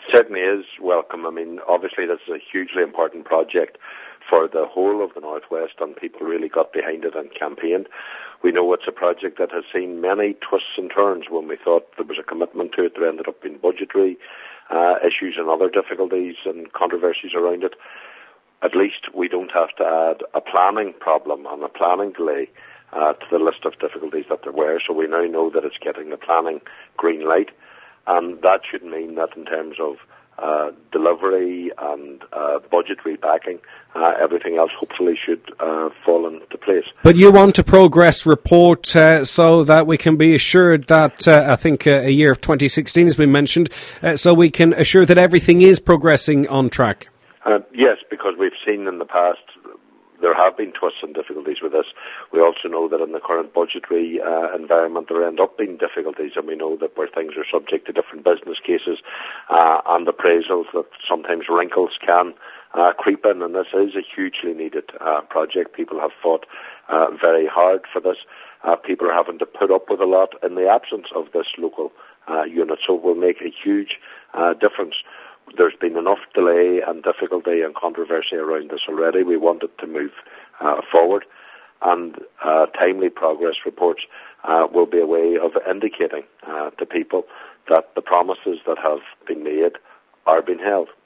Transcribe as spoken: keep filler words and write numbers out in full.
Certainly is welcome. I mean, obviously this is a hugely important project for the whole of the Northwest, and people really got behind it and campaigned. We know it's a project that has seen many twists and turns. When we thought there was a commitment to it, there ended up being budgetary uh, issues and other difficulties and controversies around it. At least we don't have to add a planning problem and a planning delay uh, to the list of difficulties that there were. So we now know that it's getting the planning green light. And that should mean that in terms of uh, delivery and uh, budgetary backing, uh, everything else hopefully should uh, fall into place. But you want a progress report uh, so that we can be assured that, uh, I think uh, a year of twenty sixteen has been mentioned, uh, so we can assure that everything is progressing on track. Uh, yes, because we've seen in the past there have been twists and difficulties with this. We also know that in the current budgetary uh, environment there end up being difficulties, and we know that where things are subject to different business cases uh, and appraisals, that sometimes wrinkles can uh, creep in, and this is a hugely needed uh, project. People have fought uh, very hard for this. Uh, people are having to put up with a lot in the absence of this local uh, unit, so it will make a huge uh, difference. There's been enough delay and difficulty and controversy around this already. We want it to move uh, forward, and uh, timely progress reports uh, will be a way of indicating uh, to people that the promises that have been made are being held.